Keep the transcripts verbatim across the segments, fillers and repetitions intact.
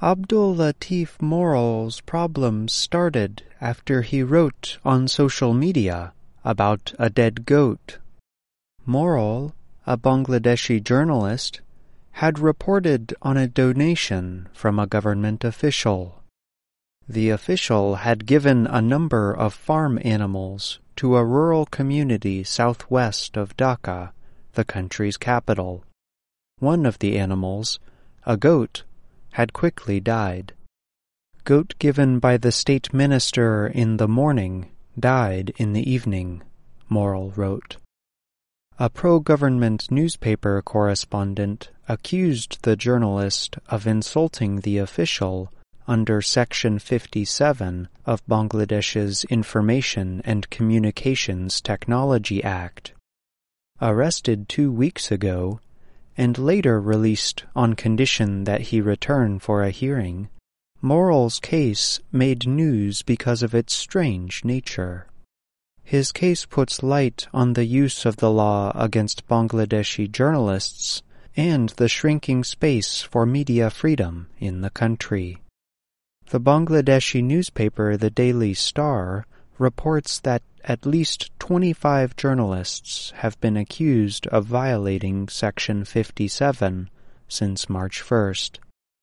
Abdul Latif Moral's problems started after he wrote on social media about a dead goat. Moral, a Bangladeshi journalist, had reported on a donation from a government official. The official had given a number of farm animals to a rural community southwest of Dhaka, the country's capital. One of the animals, a goat, had quickly died. Goat given by the state minister in the morning died in the evening, Moral wrote. A pro-government newspaper correspondent accused the journalist of insulting the official under Section fifty-seven of Bangladesh's Information and Communications Technology Act. Arrested two weeks ago, and later released on condition that he return for a hearing, Moral's case made news because of its strange nature. His case puts light on the use of the law against Bangladeshi journalists and the shrinking space for media freedom in the country. The Bangladeshi newspaper The Daily Star reports that at least twenty-five journalists have been accused of violating Section fifty-seven since March first.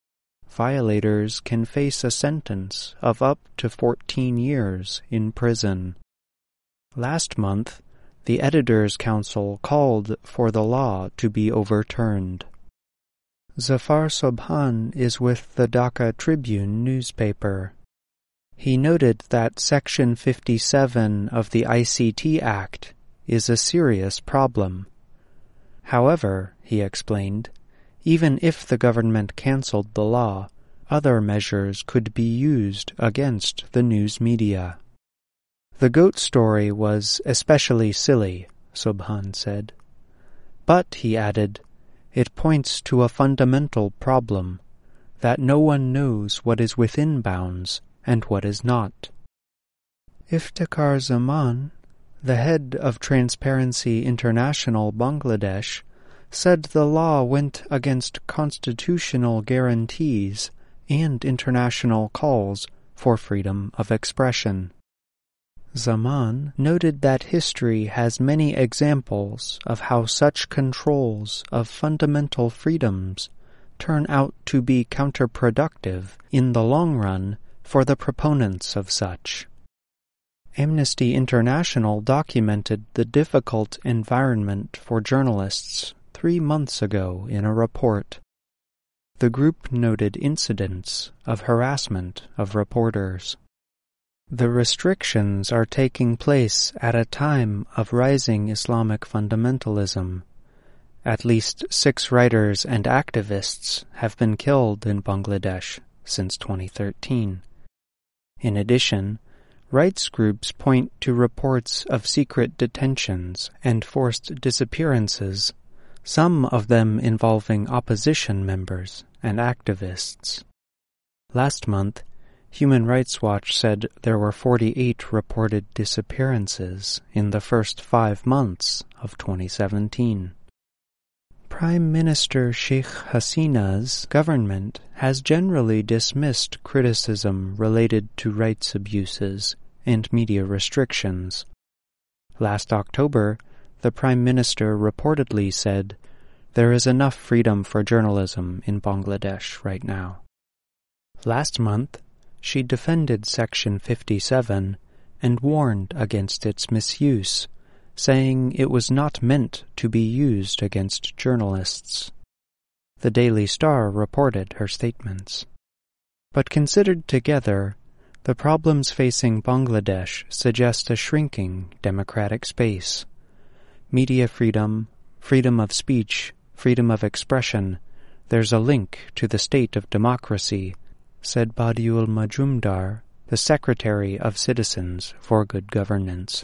Violators can face a sentence of up to fourteen years in prison. Last month, the Editors' Council called for the law to be overturned. Zafar Sobhan is with the Dhaka Tribune newspaper. He noted that Section fifty-seven of the I C T Act is a serious problem. However, he explained, even if the government cancelled the law, other measures could be used against the news media. The goat story was especially silly, Sobhan said. But, he added, it points to a fundamental problem, that no one knows what is within bounds and what is not. Iftikhar Zaman, the head of Transparency International Bangladesh, said the law went against constitutional guarantees and international calls for freedom of expression. Zaman noted that history has many examples of how such controls of fundamental freedoms turn out to be counterproductive in the long run for the proponents of such. Amnesty International documented the difficult environment for journalists three months ago in a report. The group noted incidents of harassment of reporters. The restrictions are taking place at a time of rising Islamic fundamentalism. At least six writers and activists have been killed in Bangladesh since twenty thirteen. In addition, rights groups point to reports of secret detentions and forced disappearances, some of them involving opposition members and activists. Last month, Human Rights Watch said there were forty-eight reported disappearances in the first five months of twenty seventeen. Prime Minister Sheikh Hasina's government has generally dismissed criticism related to rights abuses and media restrictions. Last October, the Prime Minister reportedly said, "There is enough freedom for journalism in Bangladesh right now." Last month, she defended Section fifty-seven and warned against its misuse, saying it was not meant to be used against journalists. The Daily Star reported her statements. But considered together, the problems facing Bangladesh suggest a shrinking democratic space. Media freedom, freedom of speech, freedom of expression, there's a link to the state of democracy, said Badiul Majumdar, the Secretary of Citizens for Good Governance.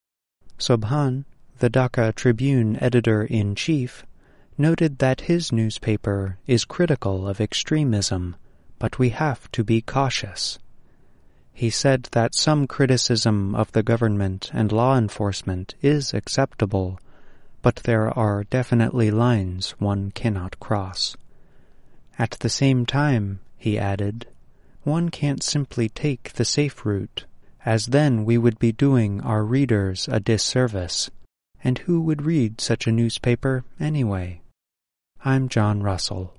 Sobhan, the Dhaka Tribune editor-in-chief, noted that his newspaper is critical of extremism, but we have to be cautious. He said that some criticism of the government and law enforcement is acceptable, but there are definitely lines one cannot cross. At the same time, he added. One can't simply take the safe route, as then we would be doing our readers a disservice. And who would read such a newspaper anyway? I'm John Russell.